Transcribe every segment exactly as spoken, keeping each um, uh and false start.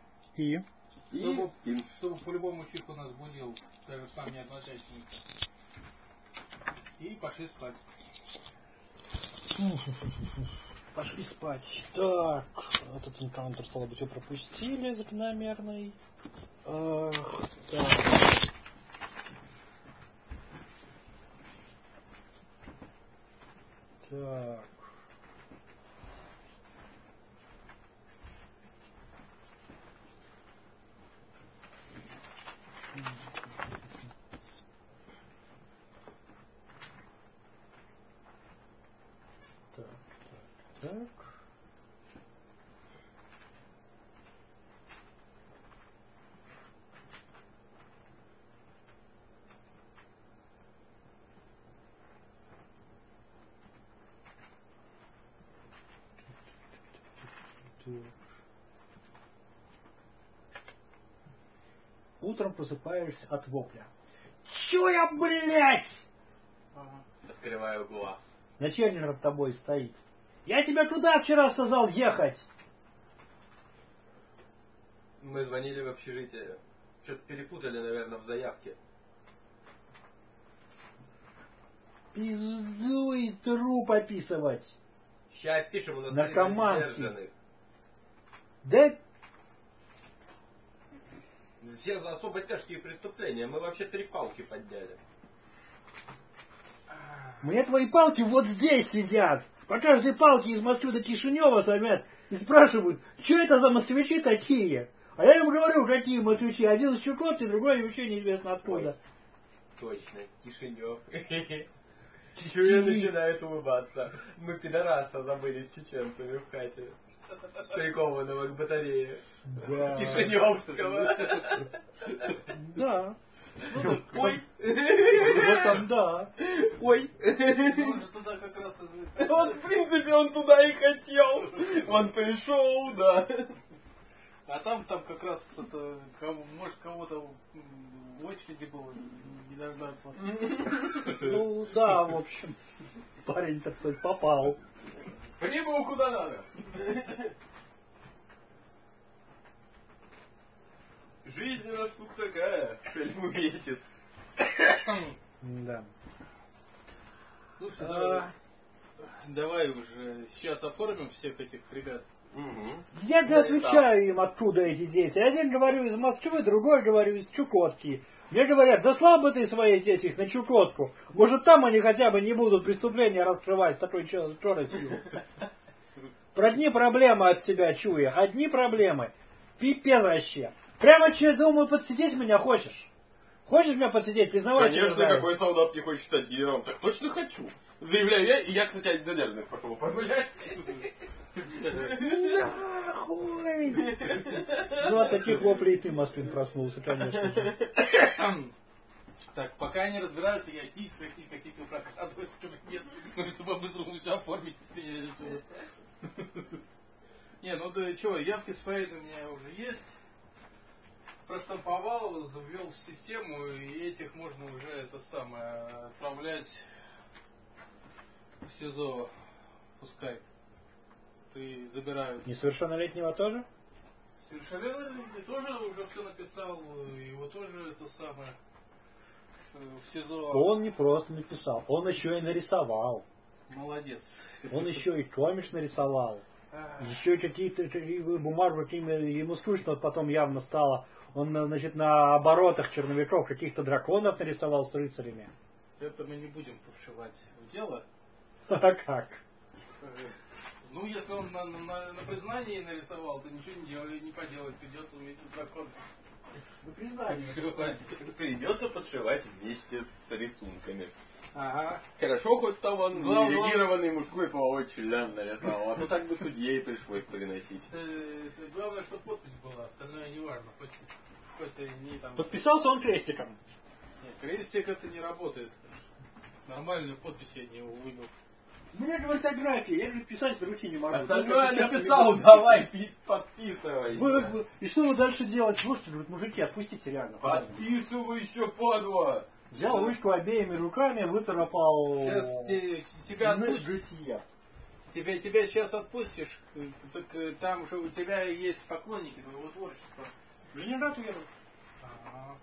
И? И Чтобы, спим. чтобы по-любому чиху нас будил, даже сам не однозначненько. И пошли спать. Пошли спать. Так, этот энкаунтер, стало быть, вы пропустили закономерный. Ах, так. Так. Так, так, так. Утром просыпаешься от вопля. Чё я, блядь? Ага. Открываю глаз. Начальник над тобой стоит. Я тебе куда вчера сказал ехать? Мы звонили в общежитие. Что-то перепутали, наверное, в заявке. Пиздуй труп описывать. Сейчас пишем, у нас Наркоманский. задержанных. Да Все за особо тяжкие преступления. Мы вообще три палки подняли. мне твои палки вот здесь сидят. По каждой палке из Москвы до Кишинева звонят и спрашивают, что это за москвичи такие? А я им говорю, какие москвичи. Один из Чукотки, другой вообще неизвестно откуда. Ой, точно, Кишинев. Чуя начинает улыбаться. Мы пидораса забыли с чеченцами в хате. Прикованного к батарее. Да. Кишиневского. Да. Ой. Вот там да. Ой. Он же туда как раз и... Вот, в принципе, он туда и хотел. Он пришел, да. А там, там как раз это, кому, может кого-то в очереди было не дождаться. Ну да, в общем. Парень, так сказать, попал. Прибыл куда надо. Жизнь у нас тут такая, шельму метит. Да. Слушай, А. давай, давай уже сейчас оформим всех этих ребят. Угу. Я же отвечаю им, откуда эти дети. Один говорю из Москвы, другой говорю из Чукотки. Мне говорят, заслал бы ты своих детей на Чукотку. Может, там они хотя бы не будут преступления раскрывать с такой скоростью. Про одни проблемы от себя чуя. Одни проблемы. Пипец вообще. Прямо че, думаю, подсидеть меня хочешь? Хочешь меня подсидеть? Признавайся. Конечно, какой солдат не хочет стать генералом? Так точно хочу. Заявляю я, и я, кстати, один задержанных пошел погулять. Нахуй! Ну, от таких воплей ты, Москвин, проснулся, конечно же. Так, пока они разбираются, я тихо, тихо, тихо прокрадываюсь в кабинет, ну, чтобы быстро все оформить. Не, ну да что, явки с фейдом у меня уже есть. Проштамповал, завел в систему, и этих можно уже это самое отправлять в СИЗО. Пускай. И забирают. Несовершеннолетнего тоже? Совершеннолетний тоже уже все написал, его тоже это самое в СИЗО. Он не просто написал, он еще и нарисовал. Молодец. Он еще и комикс нарисовал. Еще какие-то бумажки ему скучно потом явно стало. Он, значит, на оборотах черновиков каких-то драконов нарисовал с рыцарями. Это мы не будем повшивать в дело. А как? Ну, если он на, на, на признании нарисовал, то ничего не делай, не поделать, придется вместе с драконом. На признание. Придется подшивать вместе с рисунками. Ага. Хорошо, хоть там он Главное, эрегированный мужской половой член нарисовал, а то так бы судьей пришлось приносить. Главное, чтобы подпись была, остальное не важно. Хоть, хоть не там... Подписался он крестиком. Нет, крестик это не работает. Нормальную подпись я не выбил. У меня же фотографии, я же писать в руки не могу. Остальное написал, давай, подписывай. Вы- вы- И что вы дальше делать? Слушайте, говорит, мужики, отпустите реально. Подписывай еще, падла. Взял ручку обеими руками, выцарапал Сейчас те- тебя на отпустят. житье. тебя, тебя сейчас отпустишь, э, так э, там же у тебя есть поклонники твоего творчества. В Ленинград уеду. Ага.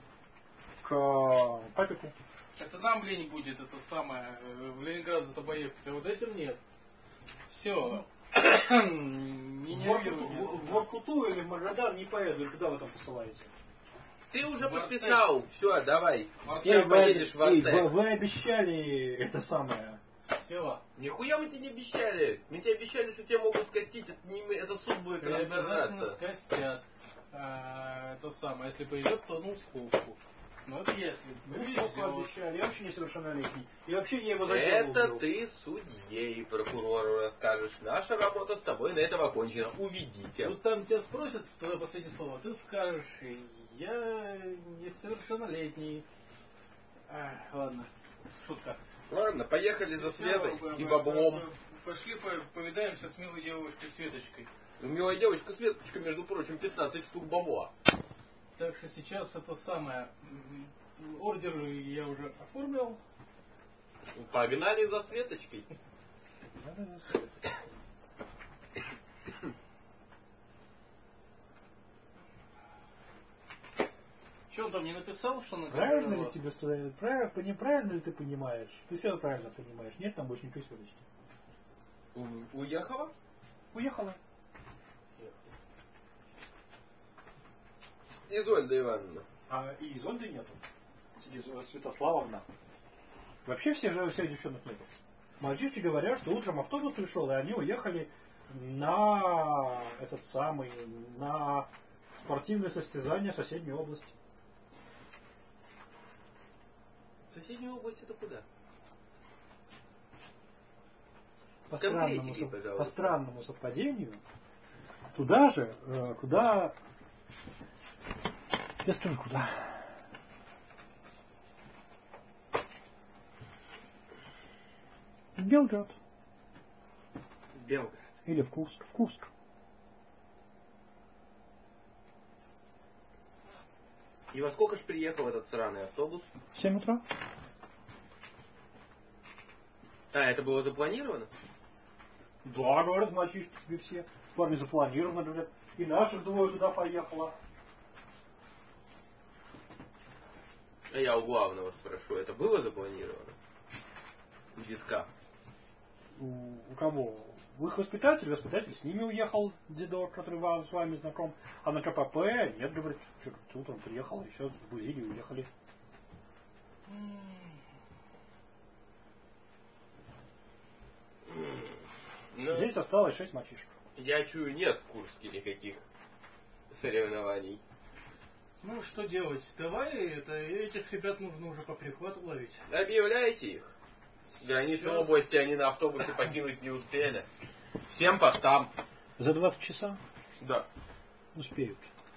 К папику. Это нам лень будет это самое, э, в Ленинград за тобой ехать, а вот этим нет. Все. Не В нервируй Воркуту- меня. в Воркуту или в Магадан не поеду, или куда вы там посылаете? Ты уже В Артек. подписал. Все, давай. Артек. Сейчас вы, поедешь в эй, Артек. вы, вы обещали это самое. Все. Нихуя мы тебе не обещали. Мы тебе обещали, что тебя могут скатить. Это, не мы, это суд будет Обязательно разбираться. скостят. А, это самое, если повезет, то ну сколько. Ну это если. Ну, Ну, сколько везет. обещали? Я вообще несовершеннолетний. И вообще я его за дело Это убил. ты судье и прокурору расскажешь. Наша работа с тобой на этом окончена. Уведите. Вот там тебя спросят твое последнее слово, ты скажешь, я несовершеннолетний. А, ладно, шутка. Ладно, поехали за Всё, Светой б- и б- баблом. б- Пошли по- повидаемся с милой девушкой Светочкой. У милая девочка Светочка, между прочим, пятнадцать штук бабла. Так что сейчас это самое, м, ордер я уже оформил. Погнали за Светочкой. Что он там не написал, что на Правильно ли тебе сказали? Правильно, неправильно ли ты понимаешь? Ты все правильно понимаешь. Нет там больше никакой совести. У- Уехала? Уехала. Изольда Ивановна. А и Изольды нету. Из- Святославовна. Вообще все же всех девчонок нету. Мальчишки говорят, что утром автобус пришел, и они уехали на этот самый, на спортивное состязание в соседней области. Соседняя область это куда? По Конкретики, странному, сов- пожалуйста. по странному совпадению, туда же, э, куда... Я скажу, куда. В Белград. Белгород. Или в Курск. В Курск. И во сколько ж приехал этот сраный автобус? В семь утра. А, это было запланировано? Да, говорят, мальчишки тебе все. С вами запланировано, говорят. И наших двое туда поехало. А я у главного спрошу, это было запланировано? У детка. У, у кого? У их воспитатель, воспитатель с ними уехал, дедок, который вам, с вами знаком. А на КПП, нет, говорит, что утром приехал, и все, сбузили и уехали. Ну, Здесь осталось шесть мальчишек. я чую, нет в Курске никаких соревнований. Ну что делать? Давай это, этих ребят нужно уже по прихвату ловить. Объявляйте их. Границы Сейчас. области они на автобусе покинуть не успели. Всем постам. За двадцать часа Да. успеют.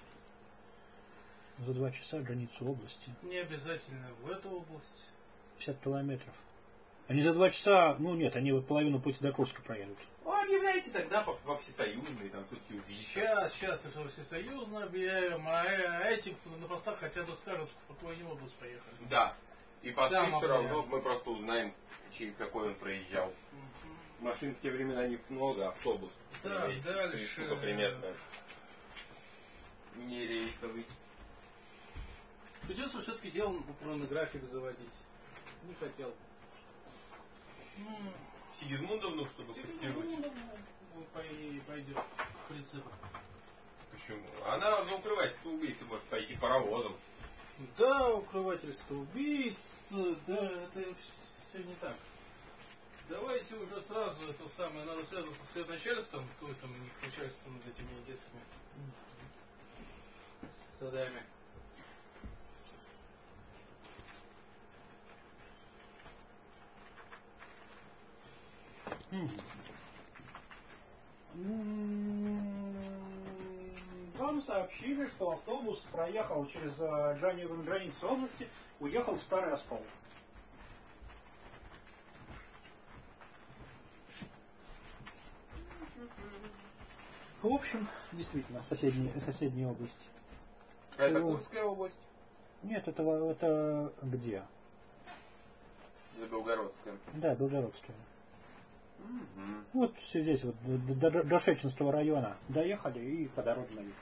За два часа границу области. Не обязательно в эту область. пятьдесят километров. Они за два часа, ну нет, они вот половину пути до Курска проедут. Ну, объявляйте тогда по- во всесоюзные, там все-таки увидите. Сейчас, сейчас это всесоюзно объявим, а э- эти на постах хотя бы скажут, в какую они область поехали. Да. И посты Да, все могу равно я. мы просто узнаем, чей, какой он проезжал. Машин в те времена не много, автобус. Так, Три- дальше. три штука примерно. Не рейсовый. Придется все-таки делом популярный график заводить. Не хотел. Сигизмундовну, чтобы тестировать. Ну, пойдет в принципе. Почему? Она за укрывательство убийцы может пойти паровозом. Да, укрывательство убийц, да, это все не так. Давайте уже сразу это самое, надо связываться с начальством, кто там у них начальство над этими детскими садами. Вам сообщили, что автобус проехал через э, грани- границу области, уехал в Старый Оскол. В общем, действительно, соседняя, соседняя область. А это Ну. Курская область? Нет, это, во- это где? Или Белгородская? Да, Белгородская. Мгм. Вот здесь вот до, до, до Шеченского района доехали и по дороге на юг.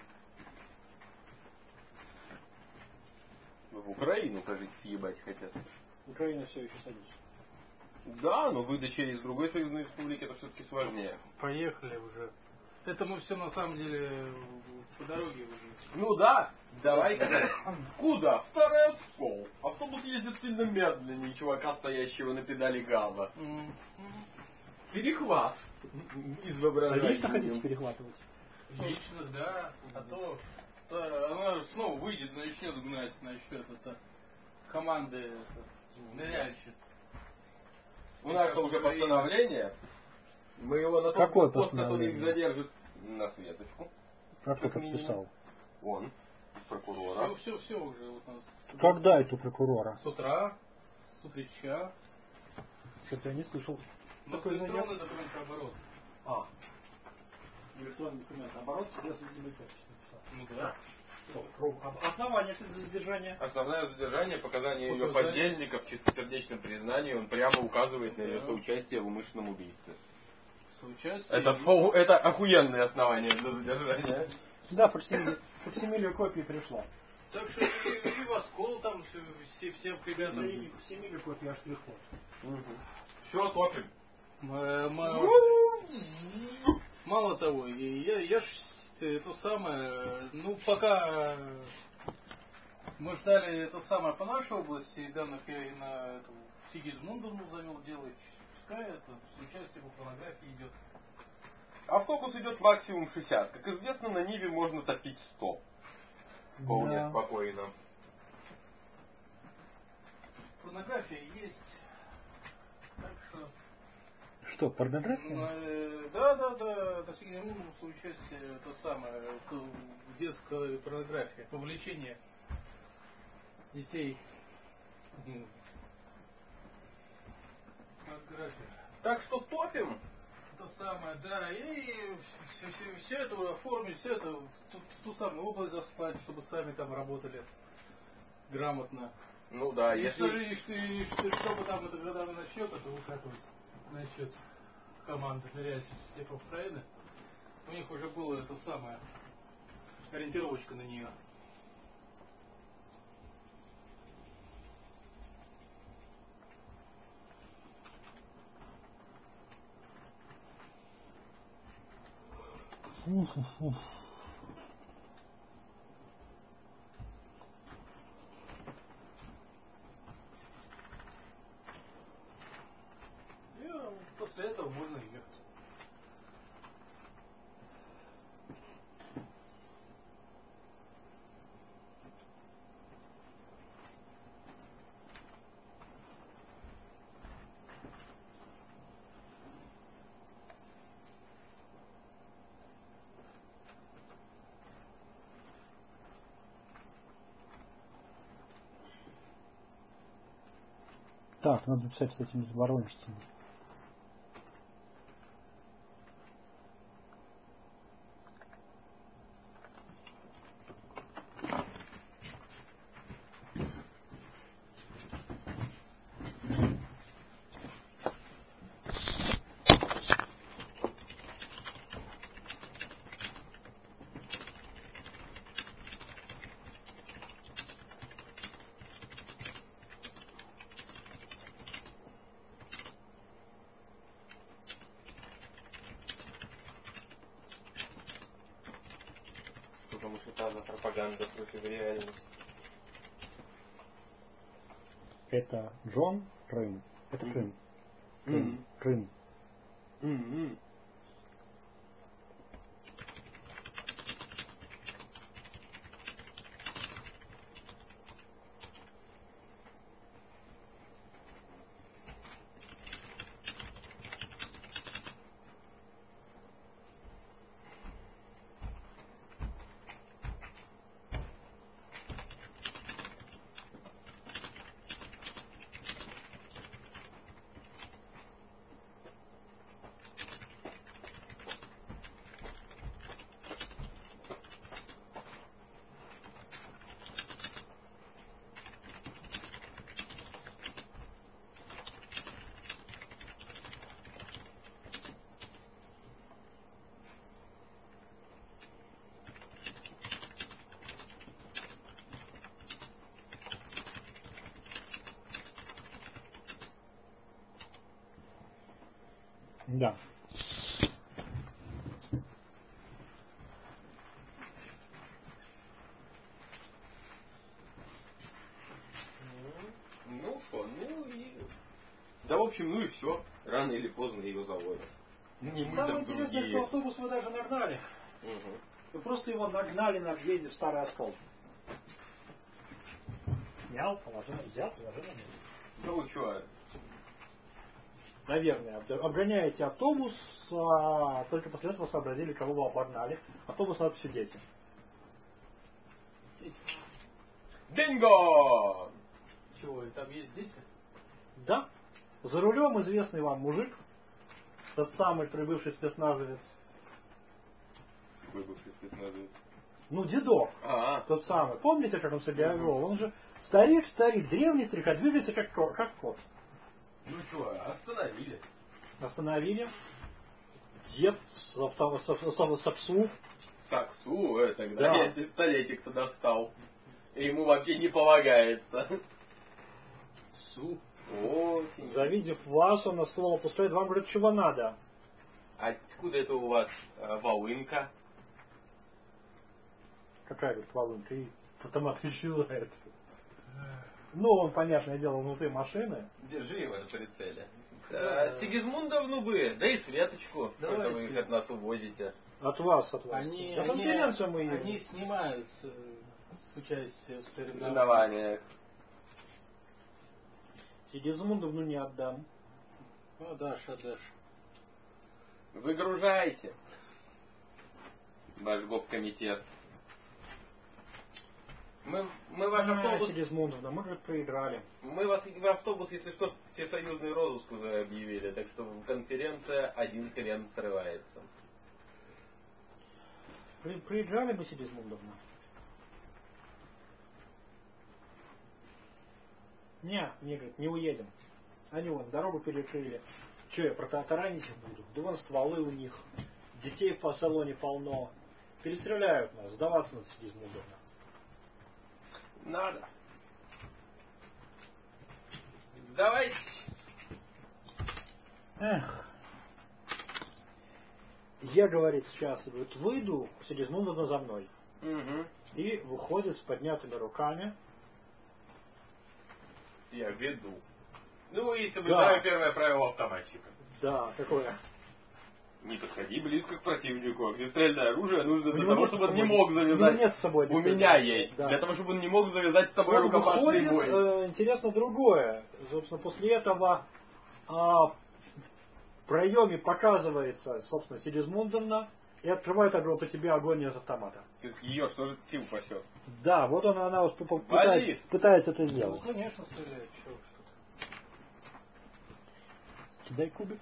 В Украину, кажется, съебать хотят. Украина все еще садится. Да, но выдача из другой союзной республики это все-таки сложнее. Поехали уже. Это мы все на самом деле по дороге уже. Ну да, давай. Куда? В Старый Оскол. Автобус ездит сильно медленнее чувака, стоящего на педали газа. М. Перехват. Из воображения. Лично хотите перехватывать? Лично, да. А то, то она снова выйдет, начнет гнать, начнет это команды это, ныряльщиц. У нас уже постановление. Мы его на тот Какое пост, который постановление? их задержит, на светочку. А кто Как минимум. подписал? Он, из прокурора. Все, все, все уже вот у нас. Когда это прокурора? С утра, с утреча. Что-то я не слышал. Но Такой электронный документооборот. А. Электронный документ. Наоборот, себе видимо, Ну да. Основание задержания. Основное задержание, показания ее Показания. подельника в чистосердечном признании, он прямо указывает на ее Да. соучастие в умышленном убийстве. Соучастие. Это, фу- это охуенное основание для задержания. Да, факсимиле факсимиле копии пришла. Так что и, и в Оскол там все, все, всем ребятам. Факсимиле копии аж штрих-код. Все, топим. М- м- Мало того, и я, я ж это самое, ну пока мы ждали это самое по нашей области, данных я и на эту Сигизмунду завел делать, пускай это с участием в фонографии идет. Автобус идет максимум шестьдесят. Как известно, на Ниве можно топить сто. Вполне Да. спокойно. Фонография есть, так что... Что, порнография? Ну, э, да, да, да, на Сигизмунду соучастие это самое, это детская порнография, повлечение детей. Порнография. Так что топим. То самое, да, и все, все, все это оформить, все это в ту, в ту самую область заслать, чтобы сами там работали грамотно. Ну да, и, если... что, и, что, и что, чтобы там это когда начнет это выкатывать, насчет команды ныряльщиц всех Украины, у них уже было это самое, ориентировочка на нее. И э, после этого можно ехать. Так, надо писать с этими воронежцами. Потому что та за пропаганда против реальности. Это Джон Крым. Это Мгм. Крым. Крым. Мгм. Крым. М-м. Да. Ну что, ну и... Да, в общем, ну и все. Рано или поздно ее заводят. Не мы, Самое так интересное, другие. что автобус вы даже нагнали. Угу. Вы просто его нагнали на въезде в Старый Оскол. Снял, положил, взял, положил на место. Ну что? Наверное, об- обгоняете автобус, а только после этого сообразили, кого вы обогнали. Автобус надо все дети. Бинго! Чего, и там есть дети? Да. За рулем известный вам мужик, тот самый прибывший спецназовец. Выбывший спецназовец. Ну, дедок. А, Тот самый. Помните, как он себя вел? Он же старик, старик, древний старик, а двигается как, ко- как кот. ну что, остановили. Остановили. Дед с, авто, с, с, с, с псу. Саксу, э, тогда Да. я пистолетик-то достал. И ему вообще не полагается. Су. Очень. Завидев вас, он слово пускает, вам говорит, чего надо. Откуда это у вас э, волынка? Какая, говорит, волынка? И автомат исчезает. Ну, он, понятное дело, внутри машины. Держи его на прицеле. Да, Сигизмундовну бы, да и Светочку, что Давайте. вы их от нас увозите. От вас, от вас. Они, На они, конференцию мы едем. они снимают с, с участия в соревнованиях. Соревнования. Сигизмундовну не отдам. Ну, дашь, отдашь. Выгружайте. Ваш гоп-комитет. Мы, мы ваш А, автобус... Сигизмундовна, мы, говорит, проиграли. Мы вас в автобус, если что, всесоюзный розыск уже объявили, так что конференция один хрен срывается. При- Проиграли бы Сигизмундовна? Не, не, говорит, не уедем. Они вон дорогу перекрыли. Че, я протаранить их буду? Да вон стволы у них. Детей по салоне полно. Перестреляют нас, сдаваться надо Сигизмундовна. Надо. Давайте. Эх. Я, говорит, сейчас говорит, выйду, Сигизмундовна за мной. Угу. И выходит с поднятыми руками. Я веду. Ну и Да. соблюдаю первое правило автоматчика. Да, такое. Не подходи близко к противнику. Огнестрельное оружие нужно У для него того, нет чтобы с он не собой- мог у него завязать. нет с собой У огнестрельного меня оружия, есть. да. Для того, чтобы он не мог завязать с тобой Он рукопашный выходит, бой. э, интересно другое. Собственно, после этого а, в проеме показывается, собственно, Сигизмундовна и открывает огонь по тебе огонь из автомата. Ее что же фил пасет? Да, вот она, она вот по- по- Вали! пытается, пытается это Ну, сделать. конечно, стреляет. Чего ж тут. Дай кубик.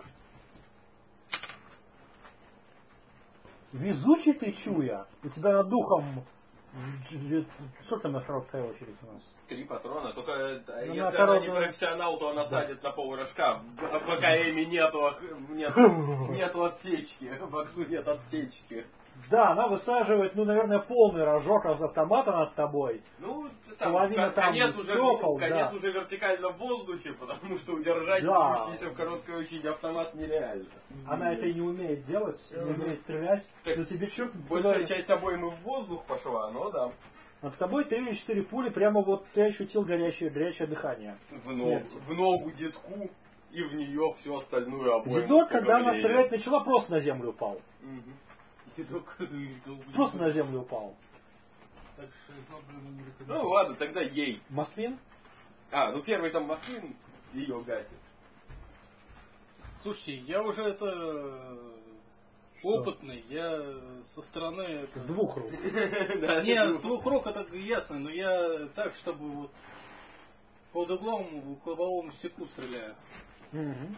Везучий ты, чуя. У тебя над духом... Сколько там на короткая очередь у нас? Три патрона, только э, Ну, если на она коробку- не профессионал, то она Да. садит на полрожка. В в АКМе нету, ох- нет, нету отсечки. В Аксу нет отсечки. Да, она высаживает, ну, наверное, полный рожок от автомата над тобой. Ну, там, Половина кон- там конец, уже, стекол, конец да. уже вертикально в воздухе, потому что удержать Да. движущийся в короткой очереди автомат нереально. Она это и не умеет делать, не умеет стрелять. Так, Но тебе что? Большая часть обоймы в воздух пошла, но да, Над тобой три или четыре пули, прямо вот ты ощутил горячее, горячее дыхание. в ногу, Смерти. в ногу детку и в нее всю остальную обойму. Дедок, когда она поговели. стрелять начала, просто на землю упал. Мгм. Дедок долбит. Просто на землю упал. Так что много ему не Ну рекомендую. ладно, тогда ей. Москвин? А, ну первый там Москвин ее гасит. Слушайте, я уже это э, опытный, я со стороны это... С двух рук. Да, Не, с двух рук это ясно, но я так, чтобы вот под углом к лобовому стеклу стреляю. Мгм.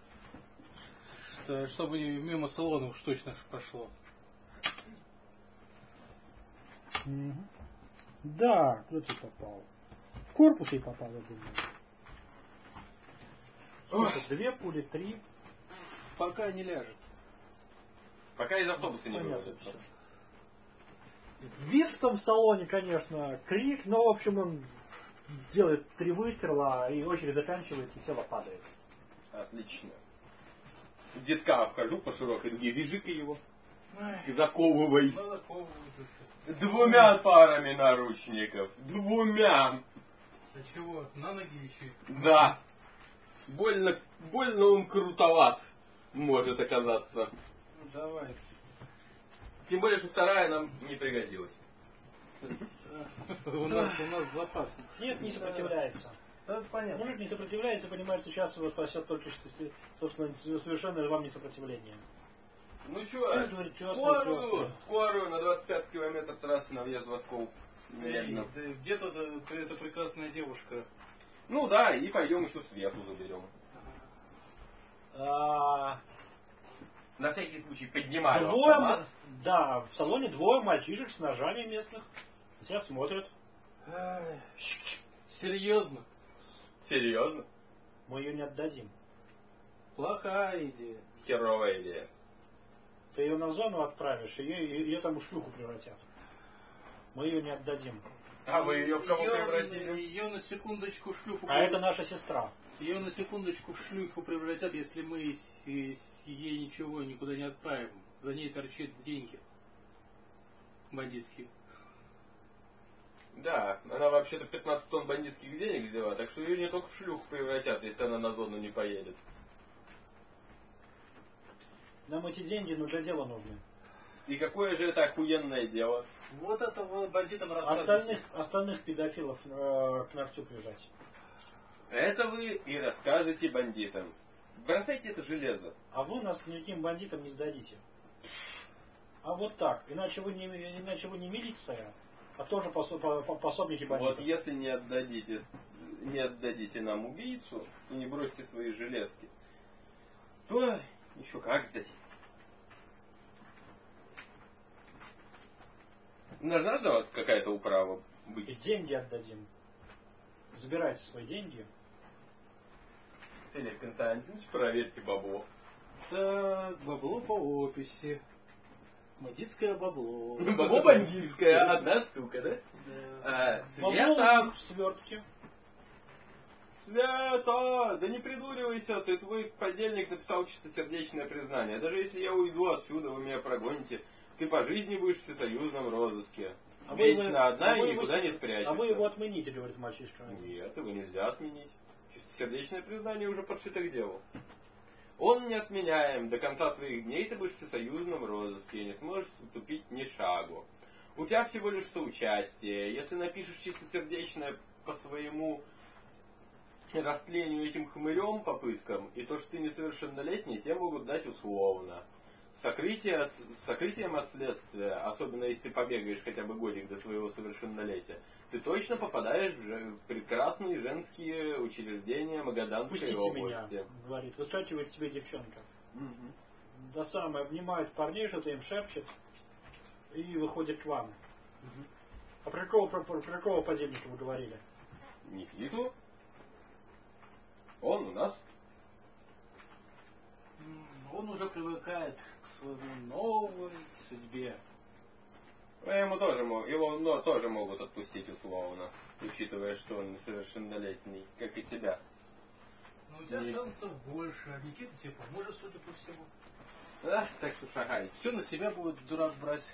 Что- Чтобы не мимо салона уж точно пошло. Мгм. Да, кто тебе попал? В корпус ей попал, я думаю. Сколько? Две пули, три. Пока не ляжет. Пока из автобуса не Понятно выводится. всё. Визг там в салоне, конечно, крик, но, в общем, он делает три выстрела, и очередь заканчивается, и тело падает. Отлично. детка обхожу по широкой дуге, вяжи-ка его. Ай, Заковывай. надо ковывать уже. Двумя парами наручников. Двумя. А чего? На ноги еще? Да. Больно, больно он крутоват может оказаться. Ну давай. Тем более, что вторая нам не пригодилась. У нас, у нас запас. Нет, не сопротивляется. Да, понятно. Мужик не сопротивляется, понимает, что сейчас его спасет только, что, собственно, совершенно вам не сопротивление. Ну чё, Он говорит, чё, скорую, скорую. скорую на двадцать пятый километр трассы на въезд в Оскол. Эй, да где-то да, эта прекрасная девушка. Ну да, и пойдем еще Свету заберем. А, На всякий случай поднимаю двое, автомат. да, в салоне двое мальчишек с ножами местных. Тебя смотрят. Ай, серьезно? Серьезно? Мы ее не отдадим. Плохая идея. Херовая идея. Ты ее на зону отправишь, ее, ее там в шлюху превратят. Мы ее не отдадим. А вы ее в кого Её- превратили? Ее на секундочку в шлюху. А это наша сестра. Ее на секундочку в шлюху превратят, если мы с- с- ей ничего никуда не отправим. За ней торчат деньги. Бандитские. Да, она вообще-то пятнадцать тонн бандитских денег взяла, так что ее не только в шлюху превратят, если она на зону не поедет. Нам эти деньги, ну, для дела нужны. И какое же это охуенное дело? Вот это вот бандитам рассказывайте. Остальных, остальных педофилов э, к ногтю прижать. Это вы и расскажете бандитам. Бросайте это железо. А вы нас никаким бандитам не сдадите. А вот так. Иначе вы не, иначе вы не милиция, а тоже посо- по- по- пособники бандитов. Вот если не отдадите, не отдадите нам убийцу и не бросите свои железки, то еще как сдадим. Нужна для вас какая-то управа И быть? деньги отдадим. Забирайте свои деньги. Филипп Константинович, проверьте бабло. Так, бабло по описи. Бандитское бабло. Бабло бандитское, одна штука, да? Да. А, Бабло Света! в свертке. Света! Да не придуривайся, ты твой подельник написал чистосердечное признание. Даже если я уйду отсюда, вы меня прогоните, ты по жизни будешь в всесоюзном розыске. А вы его- Вечно одна а вы и его никуда с- не спрячешься. А вы его отмените, говорит мальчишка. Нет, его нельзя отменить. Чистосердечное признание уже подшито к делу. Он не отменяем. До конца своих дней ты будешь в всесоюзном розыске и не сможешь уступить ни шагу. У тебя всего лишь соучастие. Если напишешь чистосердечное по своему растлению этим хмырем попыткам, и то, что ты несовершеннолетний, тебе могут дать условно. Сокрытие от- с сокрытием от следствия, особенно если ты побегаешь хотя бы годик до своего совершеннолетия, ты точно попадаешь в, же- в прекрасные женские учреждения Магаданской Пустите области. меня, говорит. Выскакивает тебе девчонка. Мгм. Да самое, обнимает парней, что-то им шепчет. И выходит к вам. А про какого, про, про- про какого подельника вы говорили? Никиту. Он у нас. М, Он уже привыкает к своей новой судьбе. А ему тоже, мо- его но, тоже могут отпустить условно, учитывая, что он несовершеннолетний, как и тебя. Но у тебя Не- шансов больше, а Никита тебе поможет, судя по всему. А, так что шагай. Все на себя будет дурак брать.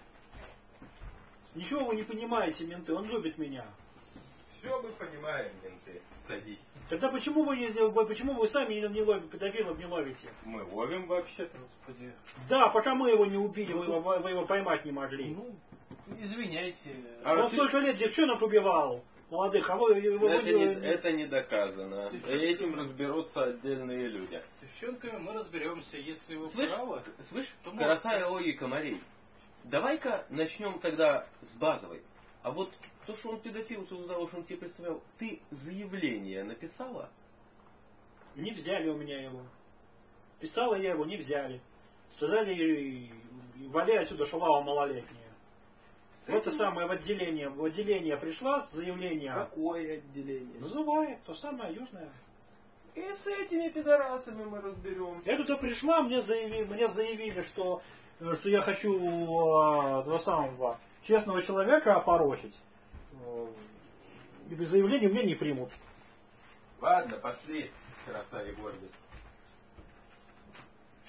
Ничего вы не понимаете, менты, он любит меня. Все мы понимаем, менты. Садись. Тогда почему вы не сделали, почему вы сами не, не ловите, педофилов не ловите? Мы ловим вообще-то. Господи. Да, пока мы его не убили, вы его, вы его поймать не могли. Ну, извиняйте. А Он вообще- столько лет девчонок убивал, молодых, а вы его... Это вы- не, это не доказано. Ты И этим разберутся отдельные люди. С девчонками мы разберемся. Если вы Слышь, правы, слышь, то красая молодцы. логика морей. Давай-ка начнем тогда с базовой. А вот то, что он педофил, ты узнал, что он тебе представлял, ты заявление написала? Не взяли у меня его. Писала я его, не взяли. Сказали, валяй отсюда, шалава малолетняя. С В это этим- самое в отделение. В отделение пришла с заявлением. Какое отделение? Называет, то самое южное. И с этими пидорасами мы разберем. Я туда пришла, мне заявили, мне заявили, что, э, что я хочу э, того самого честного человека опорочить. Э, И без заявления меня не примут. Ладно, пошли, краса и гордость.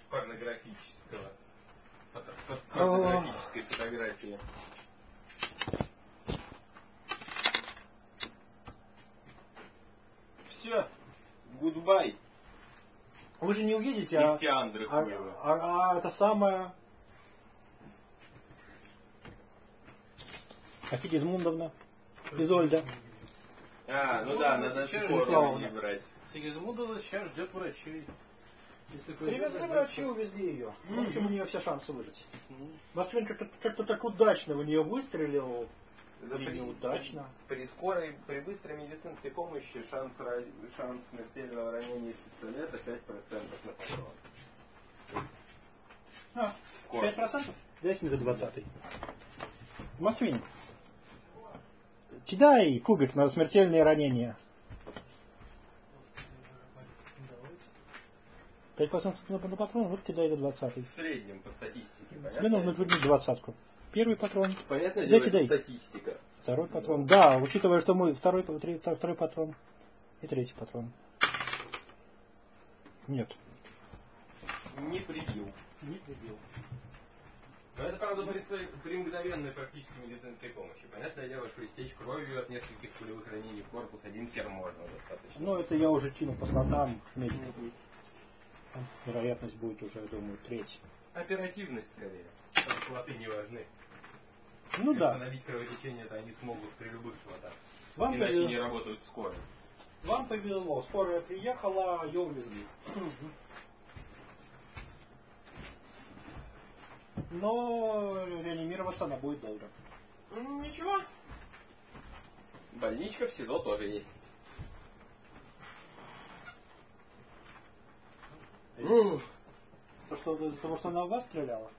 порнографического. Фото, фото, порнографической фотографии. Все. Гудбай. Вы же не увидите, а, Нефтеандры а, хуевы. а, а это самое... А Сигизмундовна? Изольда? А, ну да, надо сейчас форму не брать. Сигизмундова сейчас ждет врачей. Если Привезли повезет, врачи, дальше- увезли ее. В Мгм. общем, у нее все шансы выжить. Ну, Москвин как-то, как-то так удачно в нее выстрелил. Да Или при, неудачно. при скорой, при быстрой медицинской помощи шанс, ра- шанс смертельного ранения из пистолета пять процентов на патрон. А, Корпус. пять процентов? Дайте мне до двадцатый. Москвин. Кидай кубик на смертельные ранения. пять процентов на, на патрон, вот кидай до двадцатый. В среднем по статистике, Тебе понятно? нужно вернуть двадцатку. Первый патрон. Понятное Да, дело, кидай. это статистика. Второй патрон. Да, учитывая, что мы второй, три- второй патрон и третий патрон. Нет. Не прибил. Не прибил. Но это, правда, при, своей- при мгновенной практической медицинской помощи. Понятное дело, что истечь кровью от нескольких пулевых ранений в корпус один хер можно достаточно. Ну, это я уже кину по слотам медиков. Там вероятность будет уже, я думаю, треть. Оперативность, скорее. Там слоты не важны. Ну да. Остановить кровотечение-то они смогут при любых слотах. Вам Иначе повезло. не работают скоро. Вам повезло. Скорая приехала, ее увезли. Но реанимироваться она будет долго. Ну, ничего. Больничка в СИЗО тоже есть. То, что из-за того, что она в вас стреляла?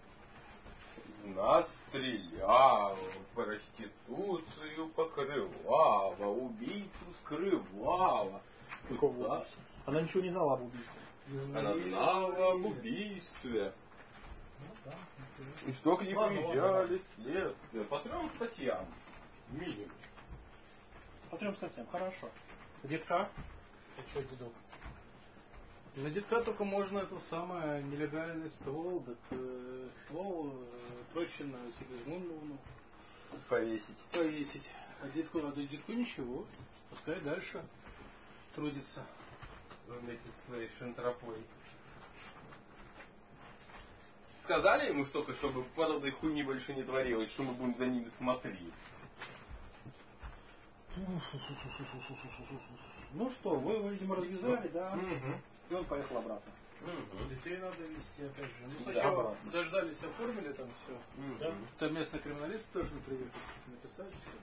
Нас стреляла, проституцию покрывала, убийцу скрывала. Какого Да. убийства? Она ничего не знала об убийстве. Она знала об убийстве. Ну да. И что к ней Ладно, приезжали следствия. По трем статьям. Минимум. По трем статьям. Хорошо. Детка? Это что, дедок? на детка только можно это самое нелегальный ствол, так, э, ствол э, проще на Сигизмундовну Повесить. повесить. А детку, а детку ничего. Пускай дальше трудится. Вместе со своей шантропой. Сказали ему что-то, чтобы подобной хуйни больше не творилось, что мы будем за ними смотреть. Ну что, вы, вы, видимо, развязали, да? Мгм. И он поехал обратно. Мгм. Детей надо вести, опять же. Ну, Да, сначала обратно. дождались, оформили там все. Мгм. Да? Там местный криминалист должен приехать, написать все.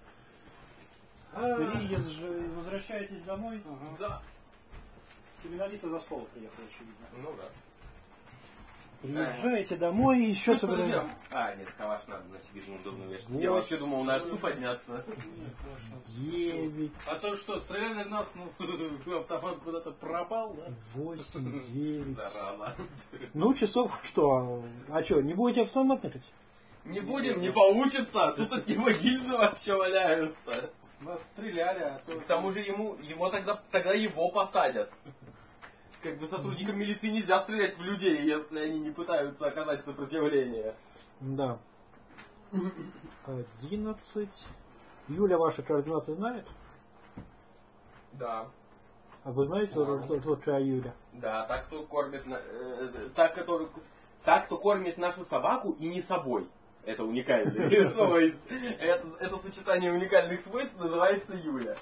Приезж... Возвращаетесь домой? Ага. Да. Криминалисты за стол приехали, очевидно. Ну да. Приезжаете домой и еще Ну, что, собираете. друзья? А, нет, калаш надо на Сигизмундовну вешать. Вот. Я вообще думал на отцу подняться. Нет, конечно. Девять, А то что, стреляли в нас, ну, автомат куда-то пропал, да? восемь, девять. Зараза. Ну, часов что? А что, не будете автомат накать? Не будем, не получится. Тут от него гильзы вообще валяются. Нас стреляли, а то... К тому же ему, его тогда, тогда его посадят. Как бы сотрудникам милиции нельзя стрелять в людей, если они не пытаются оказать сопротивление. Да. Одиннадцать. Юля ваши координаты знает? Да. А вы знаете, кто, кто, кто такая Юля? Да, так кто кормит, на- э, так, который, так, кто кормит нашу собаку и не собой. Это уникальное. То есть, это, это сочетание уникальных свойств называется Юля.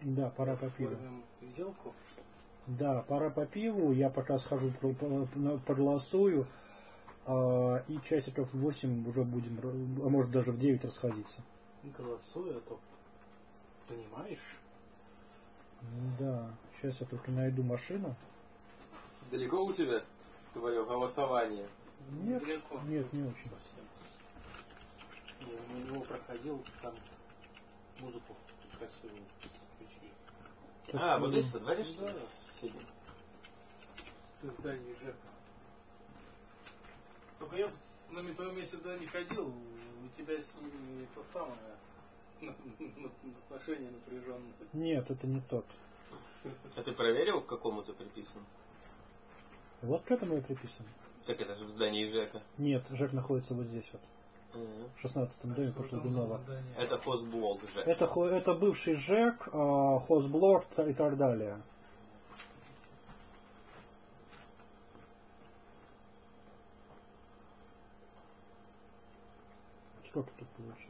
Да, пора по пиву. Оформим сделку. Да, пора по пиву. Я пока схожу, про- про- на- проголосую. а, И часиков в восемь уже будем, р- а может даже в девять расходиться. Голосуй, а то понимаешь. Да, сейчас я только найду машину. Далеко у тебя твое голосование? Нет, Далеко. нет, не очень. Совсем. Я на него проходил, там музыку красивую включили. Так, А, вот ну, здесь во дворе, что Да. ли? Сидим. Ты здание ЖЭКа. Только я на твоем месте туда не ходил, у тебя с ними это самое отношение напряженное. Нет, это не тот. А ты проверил, к какому ты приписан? Вот к этому я приписан. Так это же в здании ЖЭКа. Нет, ЖЭК находится вот здесь вот. Мгм. В шестнадцатом доме Пошлодунова. Это хозблок ЖЭК. Это, хо- это бывший ЖЭК, а, хозблок и так далее. Сколько тут получается?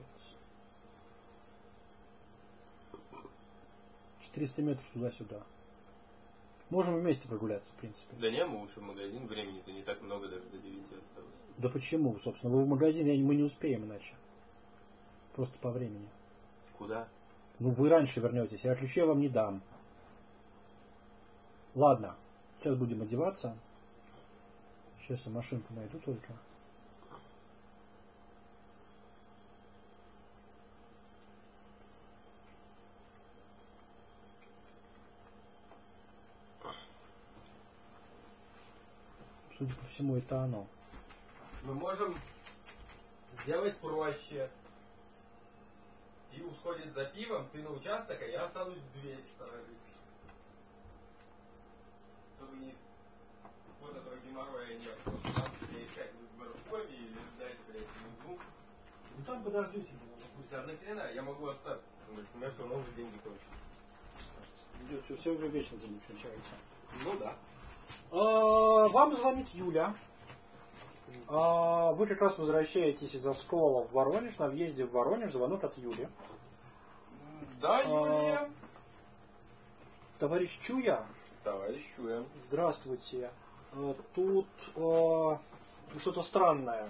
четыреста метров туда-сюда. Можем вместе прогуляться, в принципе. Да не, мы лучше в магазин, времени-то не так много, даже до девяти осталось. Да почему, собственно? Вы в магазин, я- мы не успеем иначе. Просто по времени. Куда? Ну, вы раньше вернетесь, я ключи вам не дам. Ладно, сейчас будем одеваться. Сейчас я машинку найду только. Судя по всему, это оно. Мы можем сделать проще. Пиво сходит за пивом, ты на участок, а я останусь в дверь сторожить. Чтобы не... Вот этого геморроя нет. Просто надо искать выбор в коме или ждать, блядь, внизу. Ну там подождите. Пусть а нахрена, я могу остаться. Потому что у меня все равно уже деньги кончатся. Все, все уже вечно за ним кончается. Ну да. А, Вам звонит Юля. А, Вы как раз возвращаетесь из Оскола в Воронеж. На въезде в Воронеж звонок от Юли. Да, А, Юлия. Товарищ Чуя, Товарищ Чуя. здравствуйте. А, Тут а, что-то странное.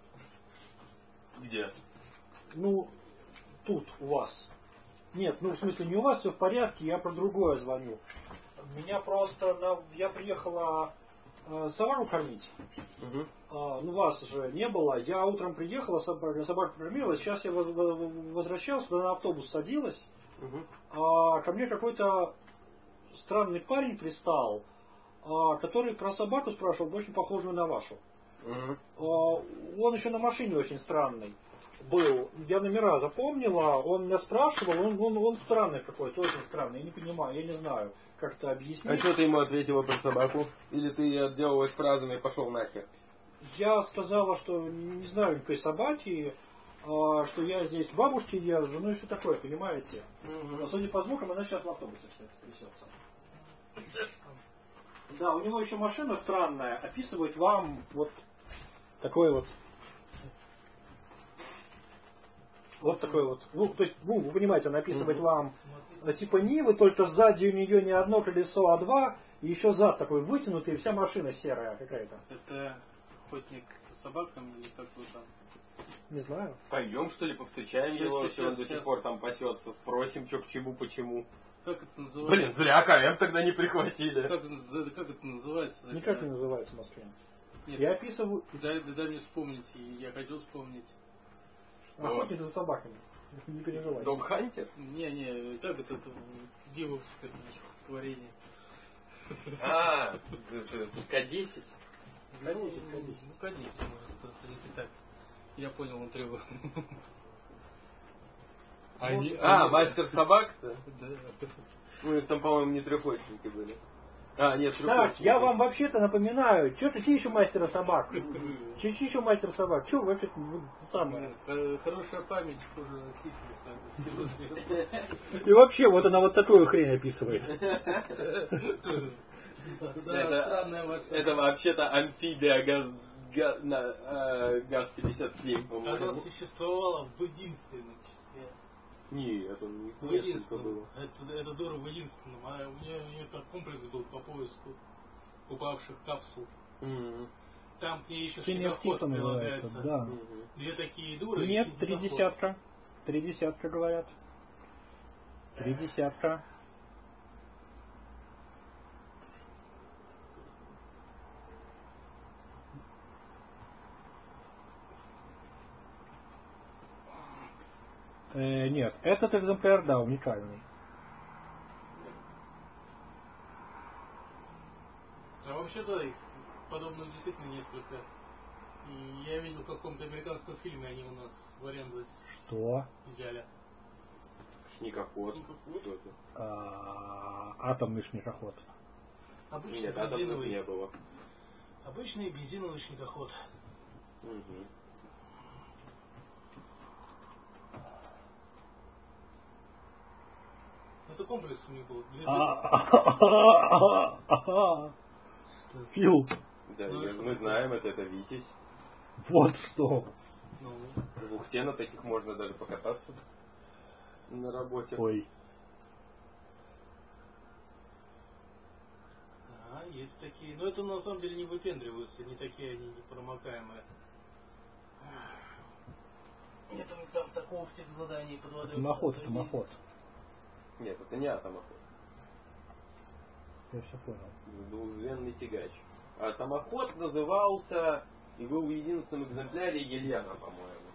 Где? Ну, тут у вас. Нет, ну в смысле не у вас все в порядке, я про другое звоню. Меня просто, на... я приехала э, собаку кормить. Угу. А, ну вас же не было. Я утром приехала, собака, собака кормила. Сейчас я воз- возвращалась, туда на автобус садилась. Угу. А, ко мне какой-то странный парень пристал, а, который про собаку спрашивал, очень похожую на вашу. Угу. А, он еще на машине очень странный был. Я номера запомнила, он меня спрашивал, он, он, он странный какой-то, очень странный. Я не понимаю, я не знаю, как это объяснить. А что ты ему ответила про собаку? Или ты отделалась фразами «пошел нахер»? Я сказала, что не знаю никакой собаки, а, что я здесь к бабушке езжу, ну и все такое, понимаете? Но, судя по звукам, она сейчас в автобусе, кстати, трясется. Да, у него еще машина странная, описывает вам вот такой вот. Вот такой вот. Ну, то есть, ну, вы понимаете, она описывает вам а, типа Нивы, только сзади у нее не одно колесо, а два, и еще зад такой вытянутый, и вся машина серая какая-то. Это охотник со собаками или как вы там? Не знаю. Пойдем, что ли, повстречаем Сейчас, его, сейчас, если он до сейчас. сих пор там пасется, спросим, что к чему, почему. Как это называется? Блин, зря КМ тогда не прихватили. Как, это наз- как это называется? Никак не называется в Москве. Нет, Я описываю дай, дай мне вспомнить, и я хочу вспомнить. охотник за собаками. Не переживай. Дом Хантер? Не, не, как это, это гивовское творение? А, К десять. К десять, К десять. Ну, К десять, может, это не так. Я понял, он требовал. Они, а, мастер собак-то? Да. Ну, их там, по-моему, не трехлочники были. А, нет, Так, трехлочники. я вам вообще-то напоминаю, что какие еще мастера собак? Какие еще мастера собак? Что вы вообще самое? Х- Хорошая память хуже сифилиса. И вообще, вот она вот такую хрень описывает. Да, Это, странная ваша. это вообще-то амфибия газ, га- на, э, ГАЗ пятьдесят семь, Она по-моему. существовала в единственном числе. Нет, он не В несколько единственном. было. Это, это дура в единственном. А у меня, у меня там комплекс был по поиску упавших капсул. М. Там к ней еще Синяя снегоход птица называется, прилагается. да. Мгм. Две такие дуры. Нет, и три снегоход. десятка. Три десятка, говорят. Три десятка. Э, нет, этот экземпляр, да, уникальный. А вообще-то их подобных действительно несколько. И я видел в каком-то американском фильме, они у нас в аренду Что? Шникоход. взяли. Шникоход. Что-то. А, атомный шникоход. Обычный Нет, атомных бензиновый. не было. Обычный бензиновый шникоход. Мгм. Это комплекс у них был. Две А, Фил, Да, Ну, и я- что мы такое? знаем, это, это Витязь. вот что. Ну, В Ухте на таких можно даже покататься на работе. Ой. да, есть такие. Но это на самом деле не выпендриваются, не такие они непромокаемые. Нет, у них там такого в тех заданий под водой. Атомоход, не- атомоход. Нет, это не атомоход. Я все понял. Двухзвенный тягач. А атомоход назывался, и был в единственном экземпляре, Елена, по-моему.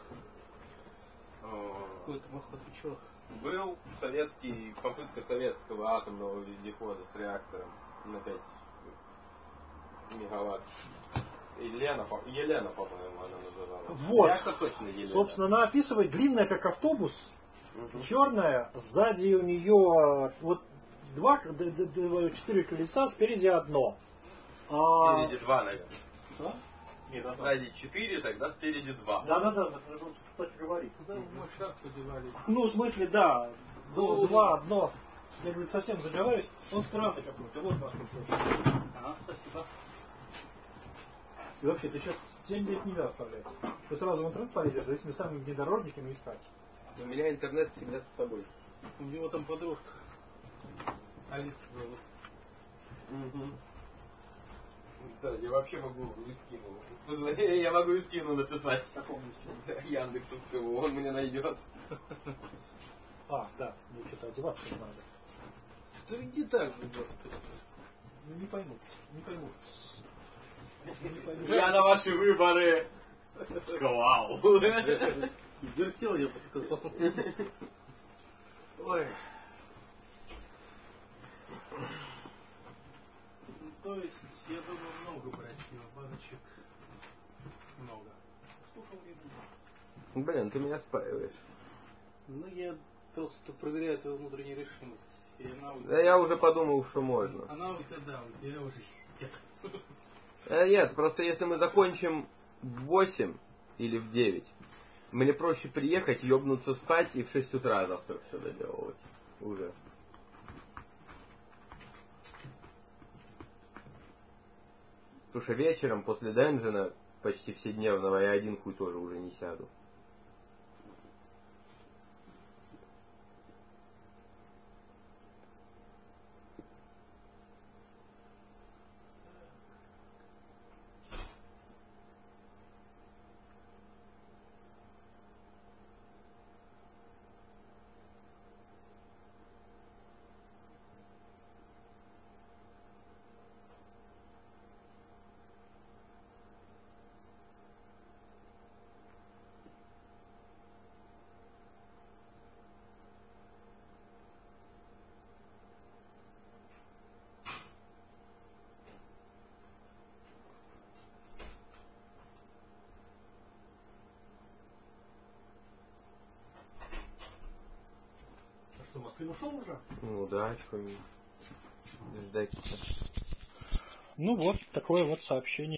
О, Какой атомоход, ты чё? Был советский, попытка советского атомного вездехода с реактором на пять мегаватт. Елена, по- Елена, по-моему, она называлась. Вот. Реактор точно Елена. Собственно, она описывает длинная, как автобус, Мгм. черная, сзади у нее вот два, д- д- д- четыре колеса, спереди одно. А... Спереди два, наверное. Что? Нет, одно. Сзади четыре, тогда спереди два. Да, да, да, это вот, кстати, говорит. Куда в мой шар подевались? Ну, в смысле, да. Ну, Ну, два, одно. Я говорю, совсем заговариваюсь. Он странный какой-то. Вот насколько. Ага, спасибо. И вообще, ты сейчас семь лет нельзя оставлять. Ты сразу в интернет полезешь за этими самыми внедорожниками искать. У меня интернет всегда с собой. У него там подружка. Алиса зовут. Угу. Да, я вообще могу и скину. Я могу и скину написать. Какому Яндексовскому, он мне найдет. А, да, мне что-то одеваться не надо. Да иди так же, господи. Ну не пойму, не пойму. Не пойму. Я на ваши выборы. Клау. Вертел, я бы сказал. Ой. Ну, то есть, я думаю, много брать пива, баночек. Много. Сколько времени? Блин, ты меня спаиваешь. Ну, я просто проверяю твою внутреннюю решимость. И она у Да тебя- я уже подумал, что можно. Она у тебя, да, у тебя уже нет. Э, нет, просто если мы закончим в восемь или в девять, мне проще приехать, ёбнуться спать и в шесть утра завтра все доделывать. Уже. Потому что вечером после Денджина почти вседневного я один хуй тоже уже не сяду. А что, Москвин ушел уже? Ну да, что ждать-то. Ну вот, такое вот сообщение.